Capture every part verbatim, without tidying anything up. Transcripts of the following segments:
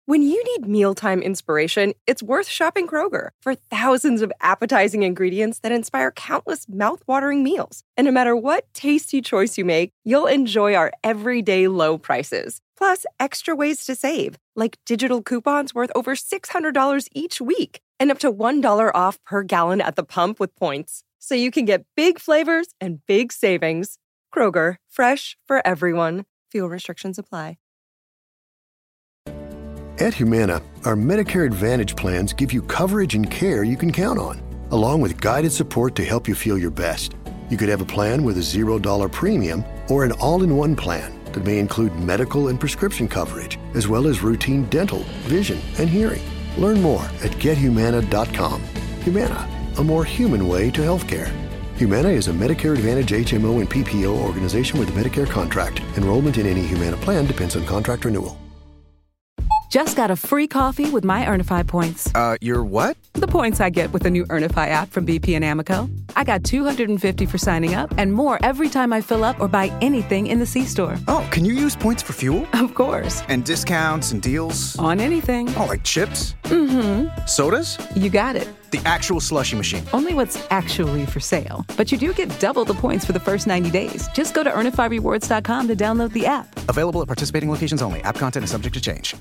When you need mealtime inspiration, it's worth shopping Kroger for thousands of appetizing ingredients that inspire countless mouth-watering meals. And no matter what tasty choice you make, you'll enjoy our everyday low prices. Plus, extra ways to save, like digital coupons worth over six hundred dollars each week and up to one dollar off per gallon at the pump with points. So you can get big flavors and big savings. Kroger, fresh for everyone. Fuel restrictions apply. At Humana, our Medicare Advantage plans give you coverage and care you can count on, along with guided support to help you feel your best. You could have a plan with a zero dollar premium or an all-in-one plan that may include medical and prescription coverage, as well as routine dental, vision, and hearing. Learn more at get humana dot com. Humana, a more human way to healthcare. Humana is a Medicare Advantage H M O and P P O organization with a Medicare contract. Enrollment in any Humana plan depends on contract renewal. Just got a free coffee with my Earnify points. Uh, your what? The points I get with the new Earnify app from B P and Amoco. I got two hundred fifty for signing up and more every time I fill up or buy anything in the C-store. Oh, can you use points for fuel? Of course. And discounts and deals? On anything. Oh, like chips? Mm-hmm. Sodas? You got it. The actual slushie machine. Only what's actually for sale. But you do get double the points for the first ninety days. Just go to earnify rewards dot com to download the app. Available at participating locations only. App content is subject to change.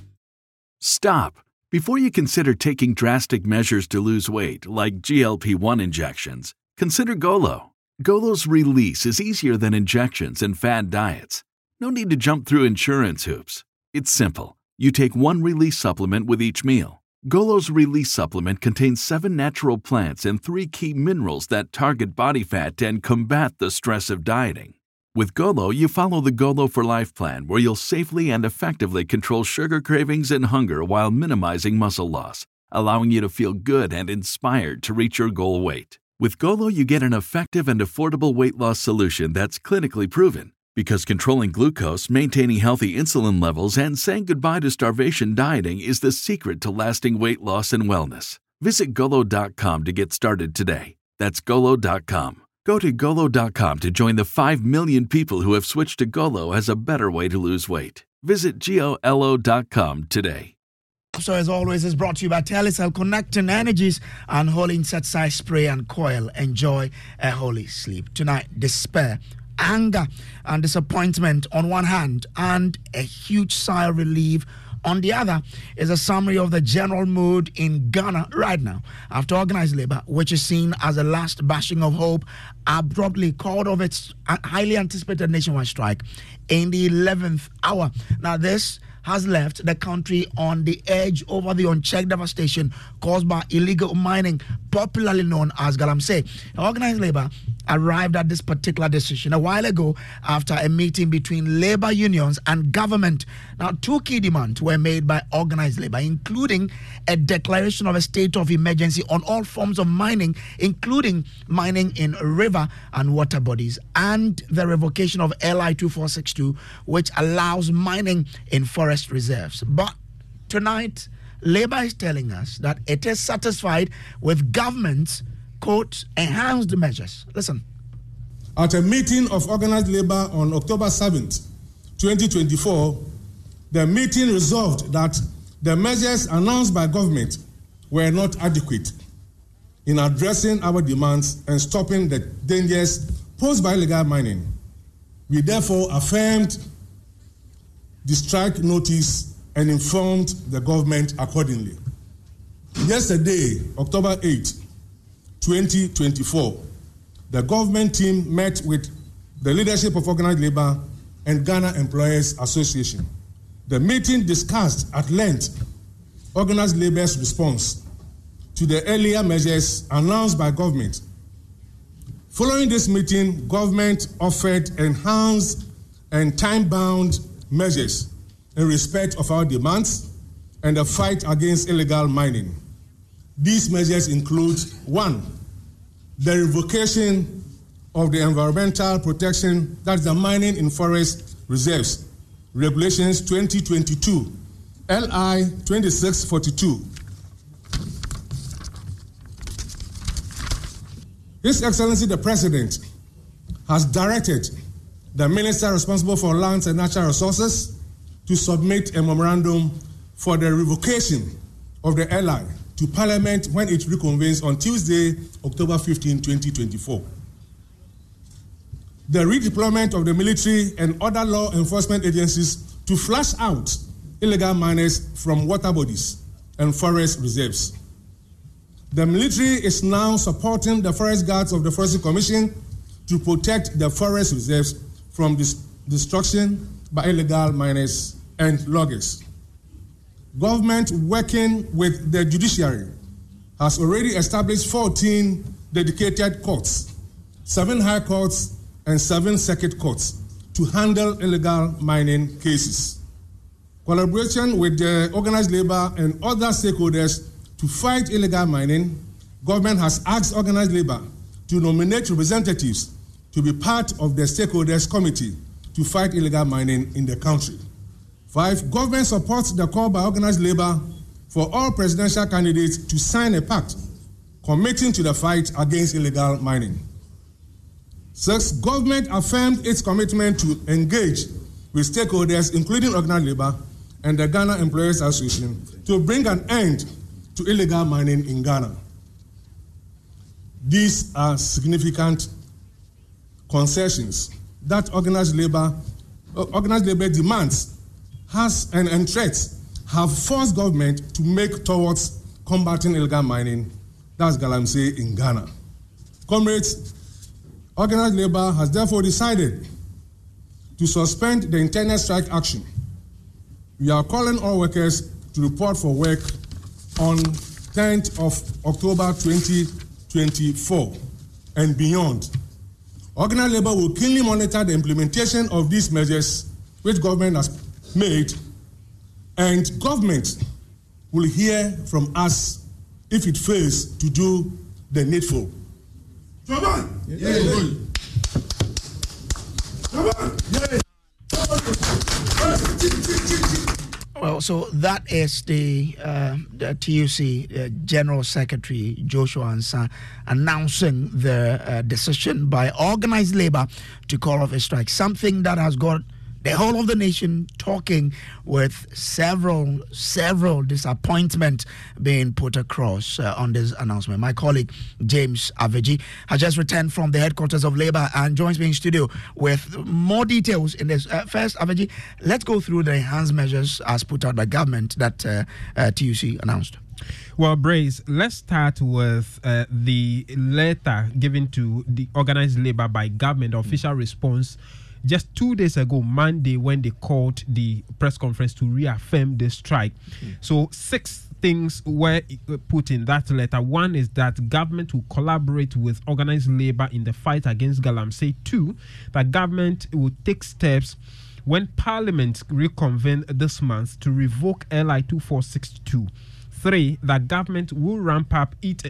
Stop. Before you consider taking drastic measures to lose weight, like G L P one injections, consider Golo. Golo's release is easier than injections and fad diets. No need to jump through insurance hoops. It's simple. You take one release supplement with each meal. Golo's release supplement contains seven natural plants and three key minerals that target body fat and combat the stress of dieting. With Golo, you follow the Golo for Life plan, where you'll safely and effectively control sugar cravings and hunger while minimizing muscle loss, allowing you to feel good and inspired to reach your goal weight. With Golo, you get an effective and affordable weight loss solution that's clinically proven, because controlling glucose, maintaining healthy insulin levels, and saying goodbye to starvation dieting is the secret to lasting weight loss and wellness. Visit Golo dot com to get started today. That's Golo dot com. Go to Golo dot com to join the five million people who have switched to Golo as a better way to lose weight. Visit Golo dot com today. So as always, is brought to you by Telecel, connecting energies and Holy Insecticide Spray and Coil. Enjoy a holy sleep. Tonight, despair, anger and disappointment on one hand, and a huge sigh of relief on the other is a summary of the general mood in Ghana right now after organized labor, which is seen as a last bashing of hope, abruptly called off its highly anticipated nationwide strike in the eleventh hour. Now this has left the country on the edge over the unchecked devastation caused by illegal mining, popularly known as Galamsey. Organized labor arrived at this particular decision a while ago after a meeting between labor unions and government. Now, two key demands were made by organized labor, including a declaration of a state of emergency on all forms of mining, including mining in river and water bodies, and the revocation of L I two four six two, which allows mining in forest reserves. But tonight, labor is telling us that it is satisfied with government's, quote, enhanced measures. Listen. At a meeting of organized labor on October seventh, twenty twenty-four, the meeting resolved that the measures announced by government were not adequate in addressing our demands and stopping the dangers posed by illegal mining. We therefore affirmed the strike notice and informed the government accordingly. Yesterday, October eighth, twenty twenty-four, the government team met with the leadership of organized labor and Ghana Employers Association. The meeting discussed at length organized labor's response to the earlier measures announced by government. Following this meeting, government offered enhanced and time-bound measures in respect of our demands and the fight against illegal mining. These measures include, one, the revocation of the environmental protection, that's the mining in forest reserves, regulations twenty twenty-two, L I twenty-six forty-two. His Excellency the President has directed the Minister responsible for lands and natural resources to submit a memorandum for the revocation of the L I to Parliament when it reconvenes on Tuesday, October fifteenth, twenty twenty-four. The redeployment of the military and other law enforcement agencies to flush out illegal miners from water bodies and forest reserves. The military is now supporting the forest guards of the Forestry Commission to protect the forest reserves from dis- destruction by illegal miners and loggers. Government working with the judiciary has already established fourteen dedicated courts, seven high courts and seven circuit courts to handle illegal mining cases. Collaboration with the organized labor and other stakeholders to fight illegal mining, government has asked organized labor to nominate representatives to be part of the stakeholders committee to fight illegal mining in the country. Five, government supports the call by organized labor for all presidential candidates to sign a pact committing to the fight against illegal mining. Six, government affirmed its commitment to engage with stakeholders, including organized labor and the Ghana Employers Association, to bring an end to illegal mining in Ghana. These are significant concessions that organized labor, uh, organized labor demands has and, and threats have forced government to make towards combating illegal mining, that's Galamsey in Ghana. Comrades, organized labor has therefore decided to suspend the internal strike action. We are calling all workers to report for work on tenth of October twenty twenty-four and beyond. Organized labor will keenly monitor the implementation of these measures which government has made, and government will hear from us if it fails to do the needful. Well, so that is the, uh, the T U C uh, General Secretary Joshua Ansah announcing the uh, decision by organized labor to call off a strike, something that has got the whole of the nation talking, with several, several disappointment being put across uh, on this announcement. My colleague James Aveji has just returned from the headquarters of Labour and joins me in studio with more details in this. Uh, first, Aveji, let's go through the enhanced measures as put out by government that uh, uh, T U C announced. Well, Brace, let's start with uh, the letter given to the organized labor by government, the official mm. response just two days ago, Monday, when they called the press conference to reaffirm the strike. Mm-hmm. So six things were put in that letter. One is that government will collaborate with organized labor in the fight against Galamsey. Two, that government will take steps when Parliament reconvene this month to revoke L I two four six two. Three, that government will ramp up its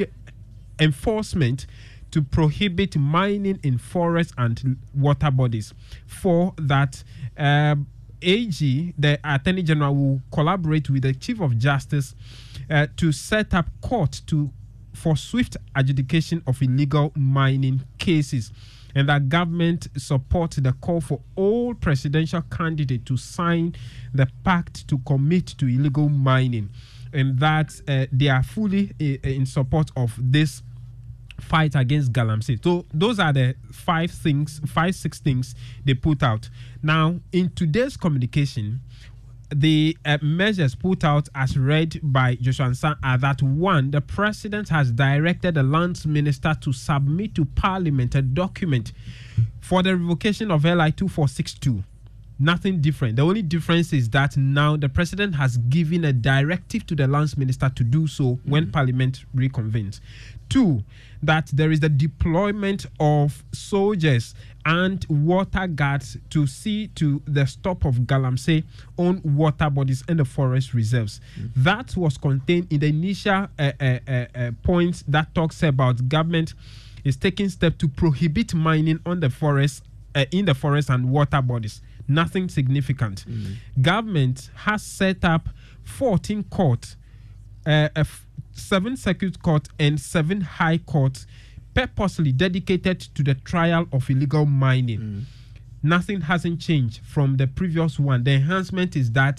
re-enforcement to prohibit mining in forests and water bodies. Four, that uh, A G, the Attorney General, will collaborate with the Chief of Justice uh, to set up court to for swift adjudication of illegal mining cases, and that government support the call for all presidential candidates to sign the pact to commit to illegal mining, and that uh, they are fully uh, in support of this fight against Galamsey. So those are the five things, five, six things they put out. Now, in today's communication, the uh, measures put out as read by Joshua Ansah are that one, the president has directed the lands minister to submit to Parliament a document for the revocation of L I two four six two. Nothing different. The only difference is that now the president has given a directive to the lands minister to do so mm-hmm. when Parliament reconvenes. Two, that there is the deployment of soldiers and water guards to see to the stop of Galamsey on water bodies and the forest reserves. Mm-hmm. That was contained in the initial uh, uh, uh, uh, points that talks about government is taking steps to prohibit mining on the forest, uh, in the forest and water bodies. Nothing significant. Mm-hmm. Government has set up fourteen courts, uh, a f- seven circuit courts and seven high courts purposely dedicated to the trial of illegal mining. Mm. Nothing hasn't changed from the previous one. The enhancement is that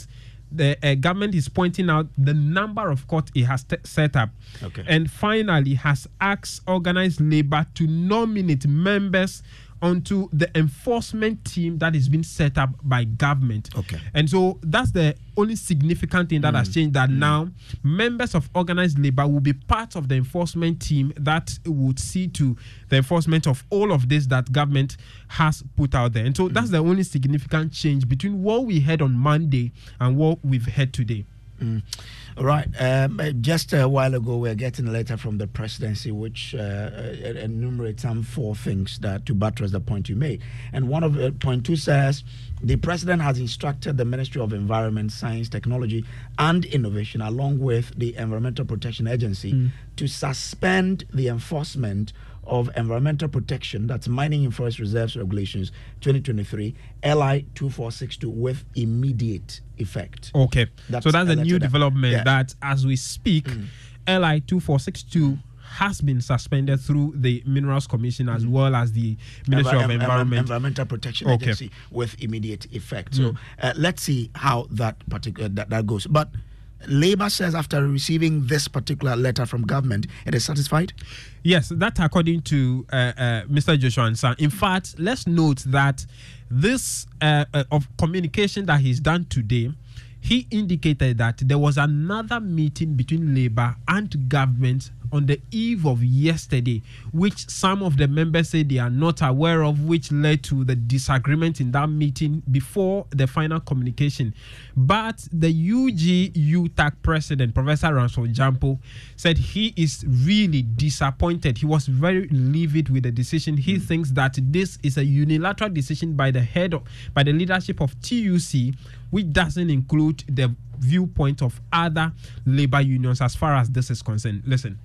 the uh, government is pointing out the number of courts it has t- set up. Okay. And finally has asked organized labor to nominate members onto the enforcement team that is being set up by government. Okay. And so that's the only significant thing that mm. has changed, that mm. now members of organized labor will be part of the enforcement team that would see to the enforcement of all of this that government has put out there. And so mm. that's the only significant change between what we heard on Monday and what we've heard today. Mm. All right. Um, just a while ago, we were getting a letter from the presidency which uh, enumerates some four things that to buttress the point you made. And one of uh, point two says the president has instructed the Ministry of Environment, Science, Technology, and Innovation, along with the Environmental Protection Agency, mm. to suspend the enforcement of environmental protection, that's mining in forest reserves regulations twenty twenty-three, L I two four six two, with immediate effect. Okay, that's so that's a new that, development yeah. that as we speak, mm. L I two four six two has been suspended through the Minerals Commission as mm. well as the Ministry Envi- of Environment. Environmental Protection okay. Agency with immediate effect. Mm. So uh, let's see how that particular that, that goes. But Labour says after receiving this particular letter from government, it is satisfied? Yes, that according to uh, uh, Mister Joshua Ansah. In fact, let's note that this uh, uh, of communication that he's done today, he indicated that there was another meeting between Labour and government on the eve of yesterday, which some of the members say they are not aware of, which led to the disagreement in that meeting before the final communication. But the U G U T A C president, Professor Ransford Jampo, said he is really disappointed. He was very livid with the decision. He mm. thinks that this is a unilateral decision by the head of, by the leadership of T U C, which doesn't include the viewpoint of other labor unions as far as this is concerned. Listen.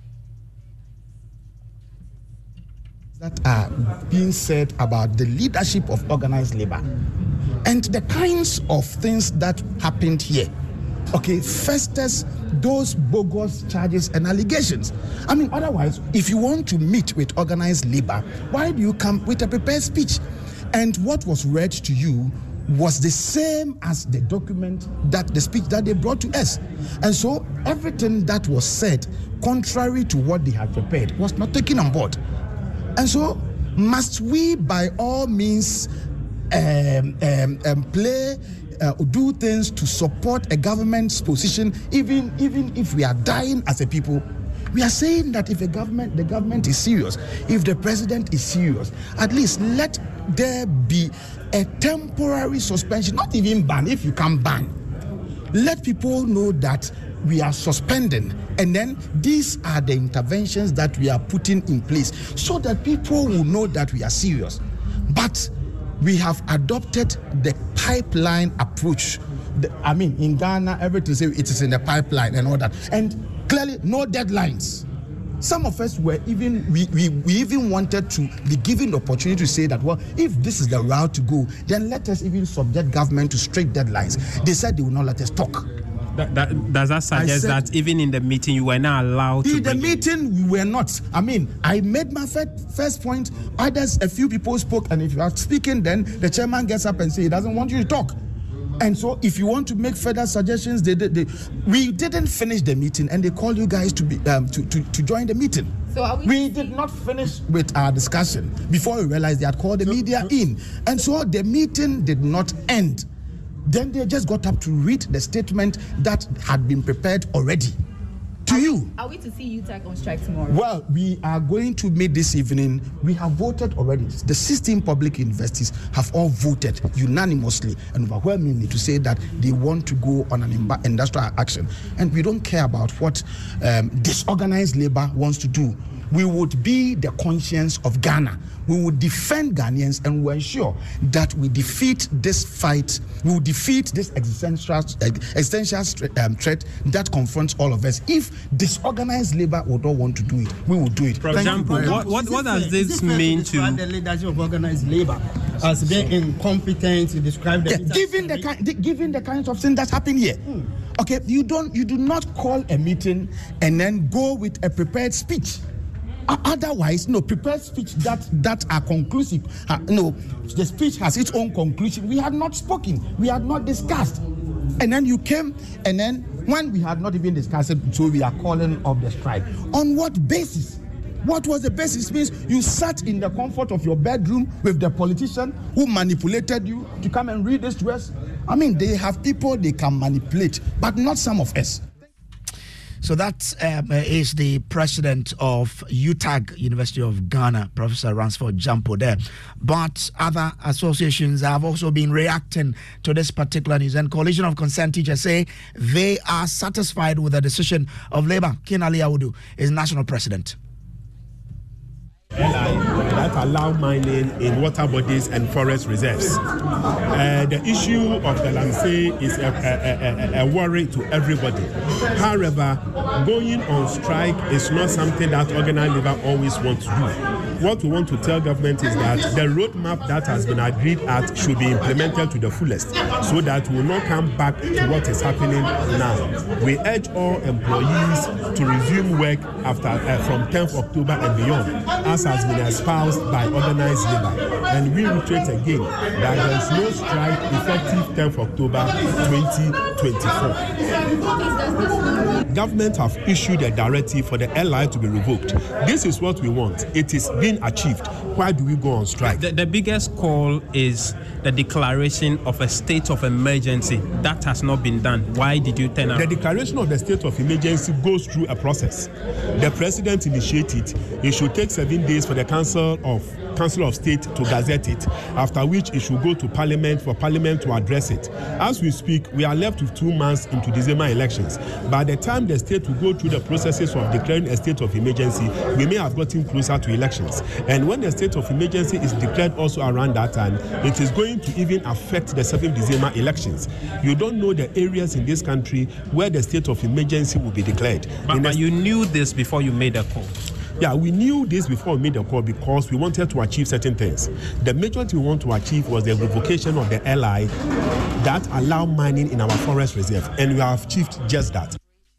That are being said about the leadership of organized labor and the kinds of things that happened here. Okay, festers those bogus charges and allegations. I mean, otherwise, if you want to meet with organized labor, why do you come with a prepared speech? And what was read to you was the same as the document, that the speech that they brought to us. And so everything that was said, contrary to what they had prepared, was not taken on board. And so, must we, by all means, um, um, um, play, uh, do things to support a government's position, even even if we are dying as a people? We are saying that if a government, the government is serious, if the president is serious, at least let there be a temporary suspension, not even ban. If you can ban, let people know that we are suspending, and then these are the interventions that we are putting in place so that people will know that we are serious. But we have adopted the pipeline approach. The, I mean, in Ghana, everything say it is in the pipeline and all that, and clearly no deadlines. Some of us were even we, we, we even wanted to be given the opportunity to say that, well, if this is the route to go, then let us even subject government to strict deadlines. They said they will not let us talk. That, that, does that suggest said, that even in the meeting you were not allowed to? In the meeting we were not. I mean, I made my first point. Others, a few people spoke, and if you are speaking, then the chairman gets up and says he doesn't want you to talk. And so, if you want to make further suggestions, they, they, they we didn't finish the meeting, and they called you guys to be um, to, to to join the meeting. So are we? We did not finish with our discussion before we realized they had called the media in, and so the meeting did not end. Then they just got up to read the statement that had been prepared already to are you. We, are we to see U T A C on strike tomorrow? Well, we are going to meet this evening. We have voted already. The sixteen public universities have all voted unanimously and overwhelmingly to say that they want to go on an industrial action. And we don't care about what um, disorganized labor wants to do. We would be the conscience of Ghana. We will defend Ghanaians and we will ensure that we defeat this fight. We will defeat this existential, existential um, threat that confronts all of us. If disorganized labor would not want to do it, we will do it. For example, what, what, what does this mean to the leadership of organized labor as being incompetent to describe the yeah, given the kind, given the kinds of things that happen here? Mm. Okay, you don't, you do not call a meeting and then go with a prepared speech. Otherwise, no, prepared speech that that are conclusive. Uh, no, the speech has its own conclusion. We had not spoken. We had not discussed. And then you came, and then when we had not even discussed it, so we are calling off the strike. On what basis? What was the basis? It means you sat in the comfort of your bedroom with the politician who manipulated you to come and read this to us. I mean, they have people they can manipulate, but not some of us. So that um, is the president of U T A G, University of Ghana, Professor Ransford Jampo there. But other associations have also been reacting to this particular news. And Coalition of Concerned Teachers say they are satisfied with the decision of Labour. Kinali Audu is national president. That allow mining in water bodies and forest reserves. Uh, the issue of the Lamsey is a, a, a, a worry to everybody. However, going on strike is not something that organized labor always wants to do. What we want to tell government is that the roadmap that has been agreed at should be implemented to the fullest so that we will not come back to what is happening now. We urge all employees to resume work after uh, from tenth of October and beyond, as has been espoused by organized labor. And we reiterate again that there is no strike effective tenth of October twenty twenty-four. Government have issued a directive for the L I to be revoked. This is what we want. It is being achieved. Why do we go on strike? The, the biggest call is the declaration of a state of emergency. That has not been done. Why did you turn out? The declaration of the state of emergency goes through a process. The president initiated it. It should take seven days for the Council of Council of State to gazette it, after which it should go to Parliament for Parliament to address it. As we speak, we are left with two months into December elections. By the time the state will go through the processes of declaring a state of emergency, we may have gotten closer to elections. And when the state of emergency is declared also around that time, it is going to even affect the seventh of December elections. You don't know the areas in this country where the state of emergency will be declared. But, but you knew this before you made a call. Yeah, we knew this before we made the call because we wanted to achieve certain things. The major thing we want to achieve was the revocation of the L I that allow mining in our forest reserve, and we have achieved just that.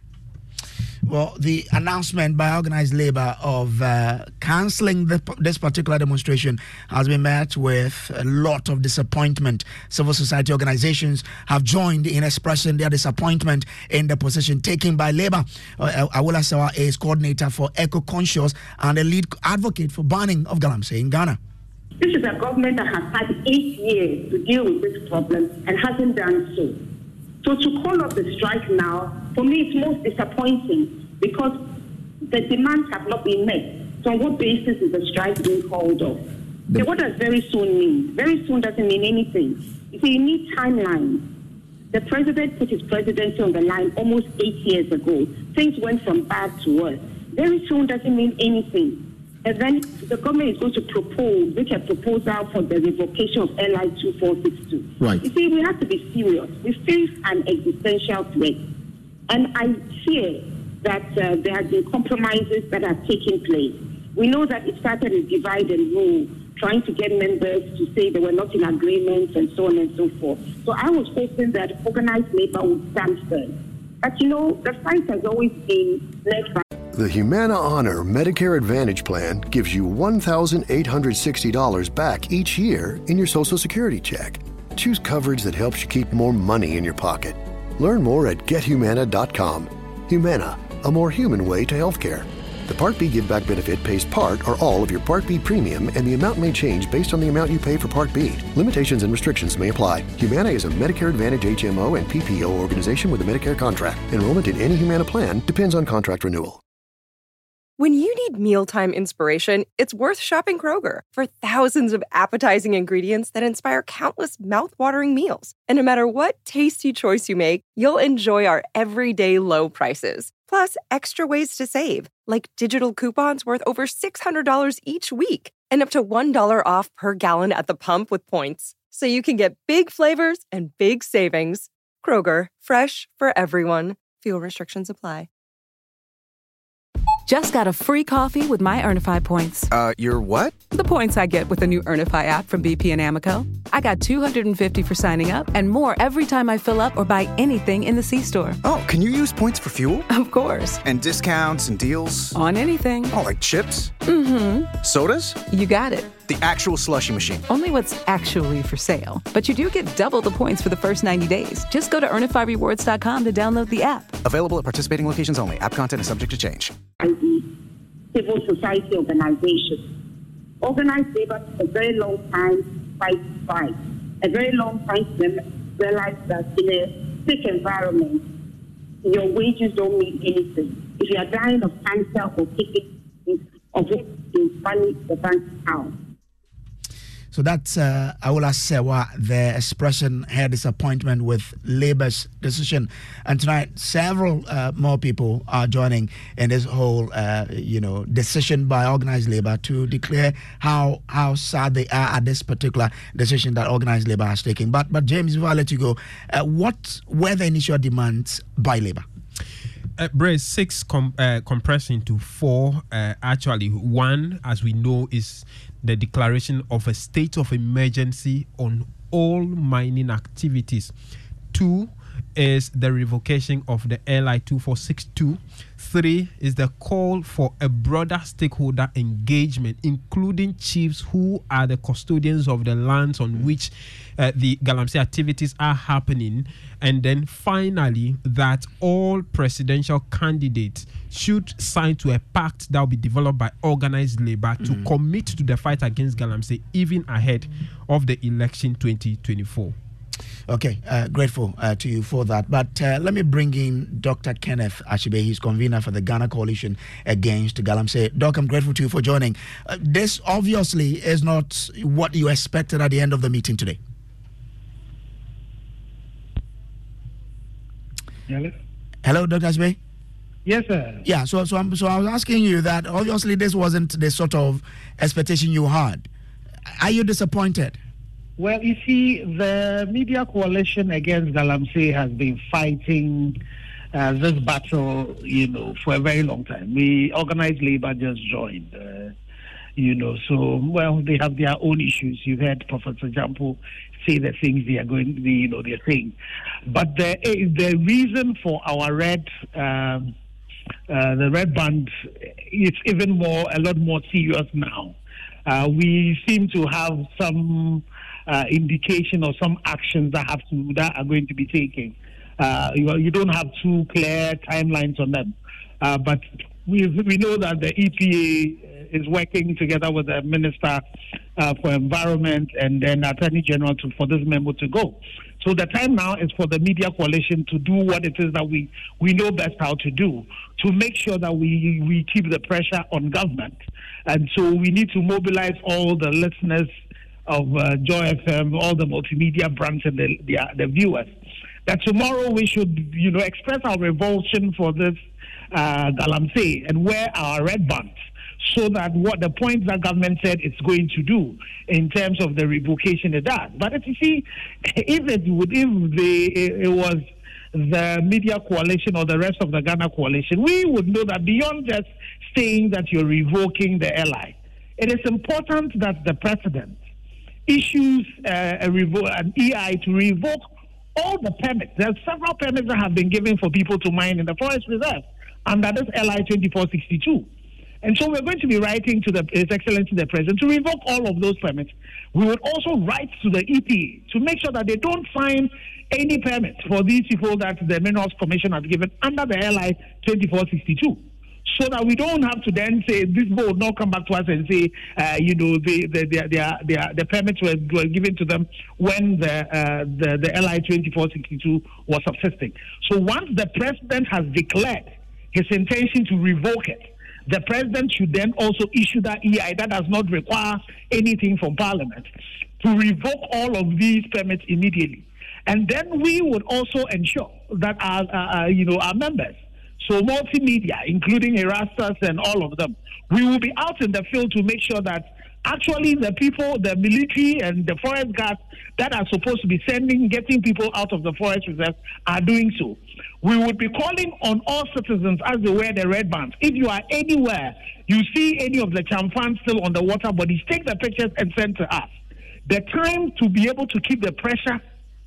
Well, the announcement by organized labor of uh, cancelling the, this particular demonstration has been met with a lot of disappointment. Civil society organizations have joined in expressing their disappointment in the position taken by labor. Uh, Awola Sawa is coordinator for Eco-Conscious and a lead advocate for banning of galamsey in Ghana. This is a government that has had eight years to deal with this problem and hasn't done so. So to call off the strike now, for me, it's most disappointing because the demands have not been met. So on what basis is the strike being called off? So what does very soon mean? Very soon doesn't mean anything. You see, you need timelines. The president put his presidency on the line almost eight years ago. Things went from bad to worse. Very soon doesn't mean anything. And then the government is going to propose, make a proposal for the revocation of L I two four six two. Right. You see, we have to be serious. We face an existential threat. And I fear that uh, there have been compromises that have taken place. We know that it started with divide and rule, trying to get members to say they were not in agreement and so on and so forth. So I was hoping that organized labor would stand firm. But you know, the fight has always been led by The Humana Honor Medicare Advantage Plan gives you one thousand eight hundred sixty dollars back each year in your Social Security check. Choose coverage that helps you keep more money in your pocket. Learn more at get humana dot com. Humana, a more human way to healthcare. The Part B Give Back benefit pays part or all of your Part B premium, and the amount may change based on the amount you pay for Part B. Limitations and restrictions may apply. Humana is a Medicare Advantage H M O and P P O organization with a Medicare contract. Enrollment in any Humana plan depends on contract renewal. When you need mealtime inspiration, it's worth shopping Kroger for thousands of appetizing ingredients that inspire countless mouth-watering meals. And no matter what tasty choice you make, you'll enjoy our everyday low prices. Plus, extra ways to save, like digital coupons worth over six hundred dollars each week and up to one dollar off per gallon at the pump with points. So you can get big flavors and big savings. Kroger, fresh for everyone. Fuel restrictions apply. Just got a free coffee with my Earnify points. Uh, your what? The points I get with the new Earnify app from B P and Amoco. I got two hundred fifty for signing up and more every time I fill up or buy anything in the C-store. Oh, can you use points for fuel? Of course. And discounts and deals? On anything. Oh, like chips? Mm-hmm. Sodas? You got it. The actual slushy machine. Only what's actually for sale. But you do get double the points for the first ninety days. Just go to earnify rewards dot com to download the app. Available at participating locations only. App content is subject to change. Civil society organizations. Organized labor took a very long time fight fight. A very long time to realize that in a sick environment, your wages don't mean anything. If you are dying of cancer or kidney disease, of it is money the bank account. So that's uh, Awola Sewa, the expression her disappointment with Labour's decision. And tonight, several uh, more people are joining in this whole, uh, you know, decision by organised Labour to declare how how sad they are at this particular decision that organised Labour has taken. But but James, before I let you go, uh, what were the initial demands by Labour? Uh, Brace, six com- uh, compressed into four. Uh, actually, one, as we know, is the declaration of a state of emergency on all mining activities. Two is the revocation of the L I two four six two. Three is the call for a broader stakeholder engagement, including chiefs who are the custodians of the lands on which uh, the Galamsey activities are happening. And then finally, that all presidential candidates should sign to a pact that will be developed by organized labor to mm. commit to the fight against Galamsey even ahead of the election twenty twenty-four. Okay, uh, grateful uh, to you for that. But uh, let me bring in Doctor Kenneth Achibey. He's convener for the Ghana Coalition Against Galamsey. Doc, I'm grateful to you for joining. Uh, this obviously is not what you expected at the end of the meeting today. Hello, Hello, Doctor Achibey. Yes, sir. Yeah, so so, I'm, so I was asking you that obviously this wasn't the sort of expectation you had. Are you disappointed? Well, you see, the Media Coalition Against Galamsey has been fighting uh, this battle, you know, for a very long time. We organized labor just joined, uh, you know, so, well, they have their own issues. You heard Professor Jampo say the things they are going, the, you know, they're saying. But the, the reason for our red, um, uh, the red band, it's even more, a lot more serious now. Uh, we seem to have some Uh, indication or some actions that have to that are going to be taken. Uh, you, you don't have two clear timelines on them, uh, but we we know that the E P A is working together with the Minister uh, for Environment and then Attorney General to, for this memo to go. So the time now is for the Media Coalition to do what it is that we we know best how to do, to make sure that we we keep the pressure on government, and so we need to mobilize all the listeners of uh, Joy F M, all the multimedia brands and the, the, the viewers, that tomorrow we should, you know, express our revulsion for this uh, Galamsey and wear our red bands, so that what the points that government said it's going to do in terms of the revocation of that. But if you see, if it would, if the it was the Media Coalition or the rest of the Ghana Coalition, we would know that beyond just saying that you're revoking the L I, it is important that the president issues uh, a revo- an E I to revoke all the permits. There are several permits that have been given for people to mine in the forest reserve under this L I twenty-four sixty-two. And so we're going to be writing to the His Excellency the President to revoke all of those permits. We would also write to the E P A to make sure that they don't sign any permits for these people that the Minerals Commission has given under the L I twenty-four sixty-two. So that we don't have to then say this board will not come back to us and say, uh, you know, the the the, the, the, the permits were, were given to them when the uh, the, the L I twenty-four sixty-two was subsisting. So once the president has declared his intention to revoke it, the president should then also issue that E I that does not require anything from Parliament to revoke all of these permits immediately, and then we would also ensure that our, uh, you know, our members. So multimedia, including Erastus and all of them, we will be out in the field to make sure that actually the people, the military and the forest guards that are supposed to be sending, getting people out of the forest reserve are doing so. We would be calling on all citizens as they wear the red bands. If you are anywhere, you see any of the champans still on the water bodies, take the pictures and send to us. The time to be able to keep the pressure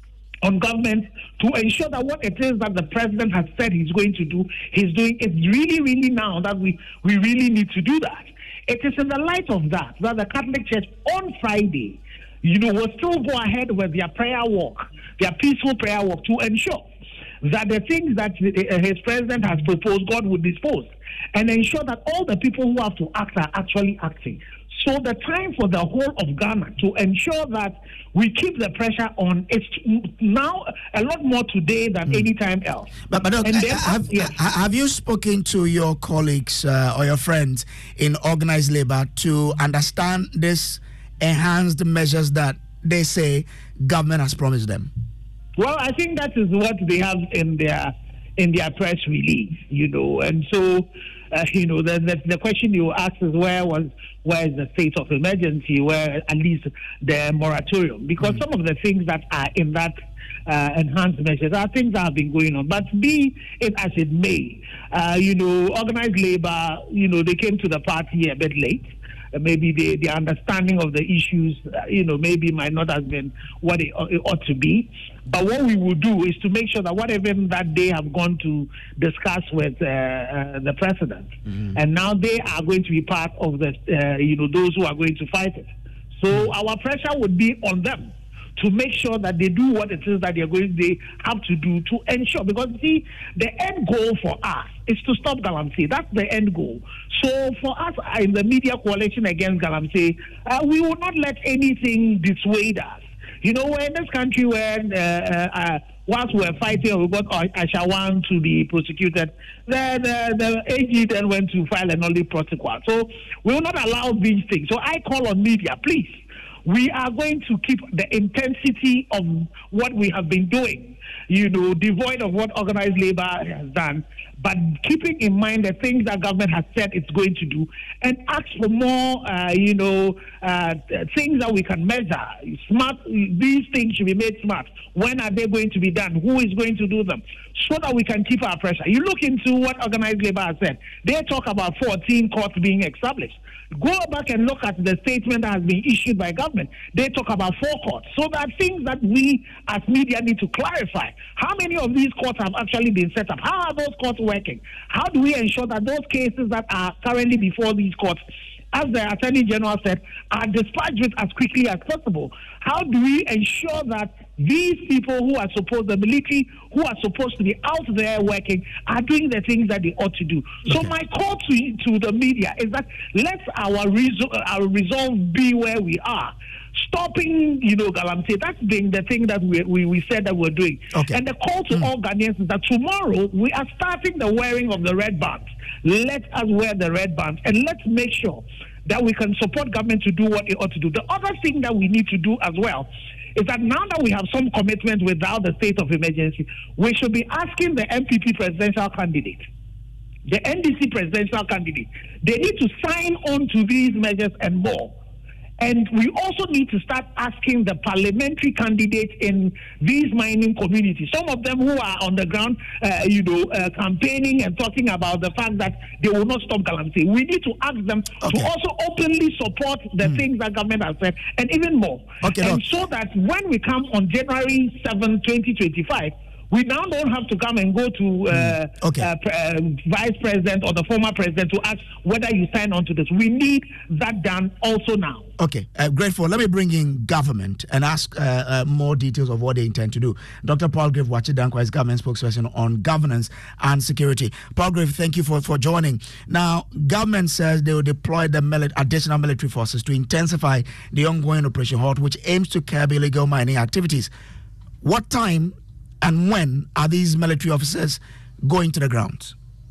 on government to ensure that what it is that the president has said he's going to do, he's doing. It's really, really now that we, we really need to do that. It is in the light of that that the Catholic Church on Friday, you know, will still go ahead with their prayer walk, their peaceful prayer walk, to ensure that the things that his president has proposed, God would dispose, and ensure that all the people who have to act are actually acting. So the time for the whole of Ghana to ensure that we keep the pressure on is now a lot more today than mm. any time else. But, but and then, have, yes. have you spoken to your colleagues uh, or your friends in organized labor to understand this enhanced measures that they say government has promised them? Well, I think that is what they have in their in their press release, you know, and so. Uh, you know, the, the the question you asked is where was where is the state of emergency, where at least the moratorium, because mm. some of the things that are in that uh, enhanced measures are things that have been going on. But be it as it may, uh, you know, organized labor, you know, they came to the party a bit late. Uh, maybe the, the understanding of the issues, uh, you know, maybe might not have been what it, it ought to be. But what we will do is to make sure that whatever that they have gone to discuss with uh, uh, the president, mm-hmm. and now they are going to be part of the, uh, you know, those who are going to fight it. So mm-hmm. our pressure would be on them to make sure that they do what it is that they're going, they have to do to ensure. Because see, the end goal for us is to stop Galamsey. That's the end goal. So for us in the media coalition against Galamsey, uh, we will not let anything dissuade us. You know, we're in this country where uh, uh, whilst we're fighting, we got Ashawan to be prosecuted. The, the, the A G then went to file an only protocol. So we will not allow these things. So I call on media, please. We are going to keep the intensity of what we have been doing, you know, devoid of what organized labor has done, but keeping in mind the things that government has said it's going to do, and ask for more, uh, you know, uh, things that we can measure. Smart, these things should be made smart. When are they going to be done? Who is going to do them? So that we can keep our pressure. You look into what organized labor has said. They talk about fourteen courts being established. Go back and look at the statement that has been issued by government. They talk about four courts. So there are things that we as media need to clarify. How many of these courts have actually been set up? How are those courts working? How do we ensure that those cases that are currently before these courts, as the Attorney General said, are dispatched with as quickly as possible? How do we ensure that these people who are supposed, the military, who are supposed to be out there working, are doing the things that they ought to do? Okay. So my call to, to the media is that let our, resol- our resolve be where we are. Stopping, you know, Galamsey, that's been the thing that we, we, we said that we're doing. Okay. And the call to mm. all Ghanaians is that tomorrow we are starting the wearing of the red bands. Let us wear the red bands, and let's make sure that we can support government to do what it ought to do. The other thing that we need to do as well is that now that we have some commitment without the state of emergency, we should be asking the M P P presidential candidate, the N D C presidential candidate, they need to sign on to these measures and more. And we also need to start asking the parliamentary candidates in these mining communities, some of them who are on the ground, uh, you know, uh, campaigning and talking about the fact that they will not stop Galamsey. We need to ask them okay. to also openly support the mm. things that government has said, and even more. Okay, and look. so that when we come on January seventh, twenty twenty-five, we now don't have to come and go to uh, mm. okay. uh, uh, vice president or the former president to ask whether you sign on to this. We need that done also now. Okay, uh, grateful. Let me bring in government and ask uh, uh, more details of what they intend to do. Doctor Paul Griff Wachidankwa is government spokesperson on governance and security. Paul Griff, thank you for, for joining. Now, government says they will deploy the mili- additional military forces to intensify the ongoing Operation Hot, which aims to curb illegal mining activities. What time and when are these military officers going to the ground?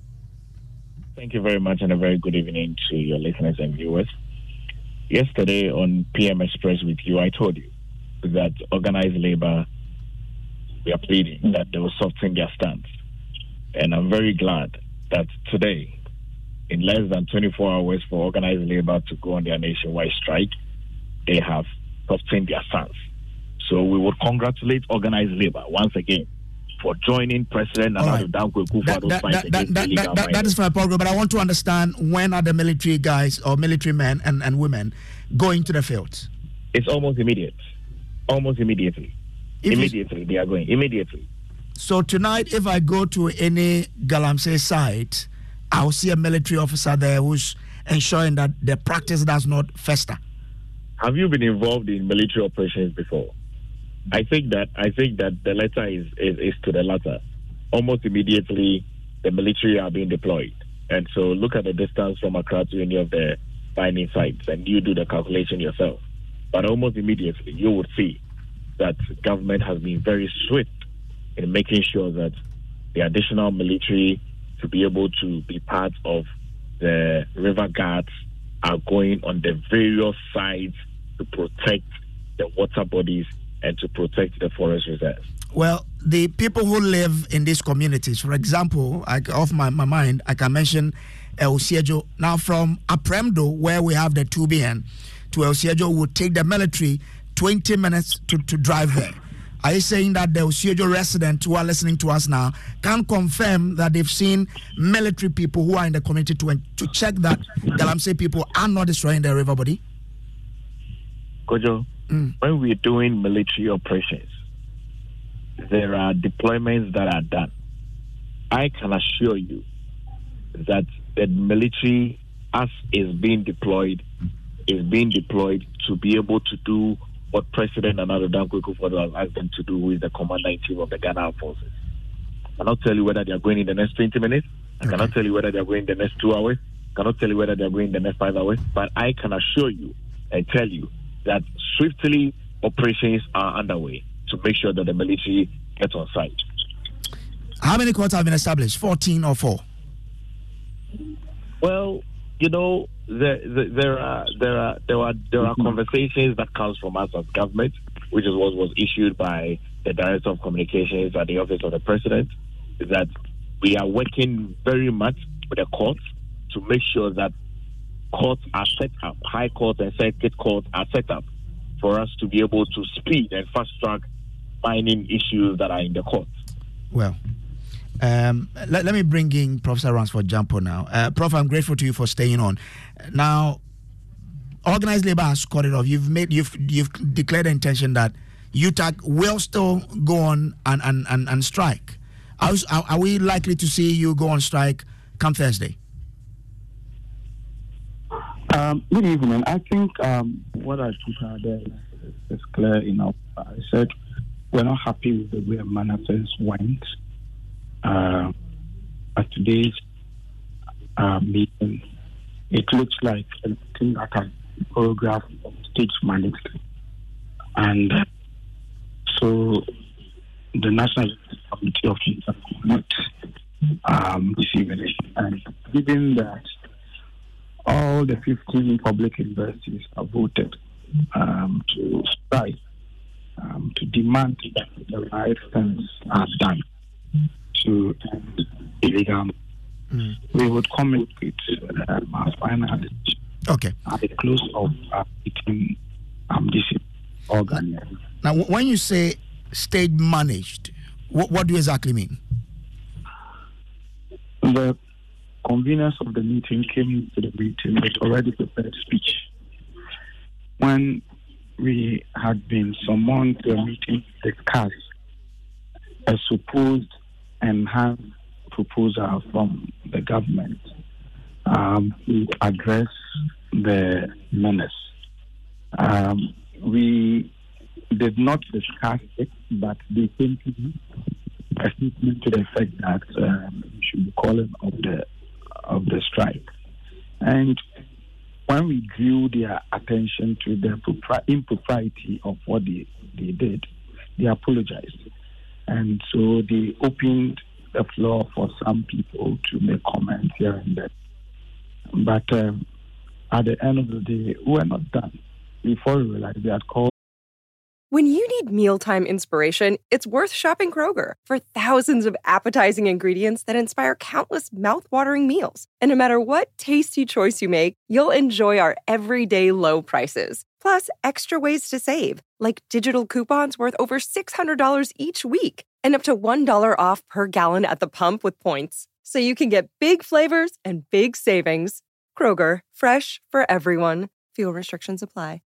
Thank you very much, and a very good evening to your listeners and viewers. Yesterday on P M Express with you, I told you that organized labor, we are pleading that they will soften their stance. And I'm very glad that today in less than twenty-four hours for organized labor to go on their nationwide strike, they have softened their stance. So we would congratulate organized labor once again for joining President Nana Dankwa Akufo-Addo's fight against illegal mining. That is my program, but I want to understand, when are the military guys or military men and, and women going to the fields? It's almost immediate. Almost immediately. If immediately, they are going. Immediately. So tonight, if I go to any Galamsey site, I'll see a military officer there who's ensuring that the practice does not fester. Have you been involved in military operations before? I think that I think that the letter is, is, is to the latter. Almost immediately, the military are being deployed. And so look at the distance from Accra to any of the mining sites, and you do the calculation yourself. But almost immediately, you would see that government has been very swift in making sure that the additional military to be able to be part of the river guards are going on the various sides to protect the water bodies and to protect the forest reserves. Well, the people who live in these communities, for example, I, off my, my mind, I can mention El Siejo. Now, from Apremdo, where we have the two B N, to El Siejo would take the military twenty minutes to, to drive there. Are you saying that the El Siejo residents who are listening to us now can confirm that they've seen military people who are in the community to, to check that Galamsey people are not destroying the river body? Kojo, mm. when we're doing military operations, there are deployments that are done. I can assure you that the military, as is being deployed, is being deployed to be able to do what President Nana Dankwa Akufo-Addo has asked them to do, who is the commander-in-chief of the Ghana Armed Forces. I cannot tell you whether they are going in the next twenty minutes. I okay. cannot tell you whether they are going in the next two hours. I cannot tell you whether they are going in the next five hours. But I can assure you and tell you that swiftly operations are underway to make sure that the military gets on site. How many courts have been established? fourteen or four? Well, you know, there, there, there are there are there are there are conversations that comes from us as government, which is what was issued by the Director of Communications at the Office of the President, is that we are working very much with the courts to make sure that courts are set up, high courts and circuit courts are set up for us to be able to speed and fast track mining issues that are in the courts. Well, um, let, let me bring in Professor Ransford Jampo now. Uh, Prof, I'm grateful to you for staying on. Now, organized labor has scored it off. You've made, you've you've declared the intention that U T A C will still go on and and, and, and strike. Are, are we likely to see you go on strike come Thursday? Um, good evening. I think um, what I put out there is, is clear enough. I said we're not happy with the way manifest went. Uh, at today's uh, meeting, it looks like anything that has been choreographed from stage management. And uh, so the National Committee of Youth met um, this evening. And given that all the fifteen public universities have voted um, to strike, um, to demand that the right things are done to end illegal. Mm. We would communicate um, our final decision okay. at the close of our meeting um, this organ. Now, when you say state managed, what, what do you exactly mean? The conveners of the meeting came to the meeting with already prepared speech. When we had been summoned to a meeting to discuss a supposed enhanced proposal from the government um, to address the menace, um, we did not discuss it, but they came to me a statement to the effect that um, we should be calling of the of the strike. And when we drew their attention to the impropriety of what they, they did, they apologized. And so they opened the floor for some people to make comments here and there. But um, at the end of the day, we were not done. Before we realized they had called When you need mealtime inspiration, it's worth shopping Kroger for thousands of appetizing ingredients that inspire countless mouth-watering meals. And no matter what tasty choice you make, you'll enjoy our everyday low prices. Plus, extra ways to save, like digital coupons worth over six hundred dollars each week and up to one dollar off per gallon at the pump with points. So you can get big flavors and big savings. Kroger, fresh for everyone. Fuel restrictions apply.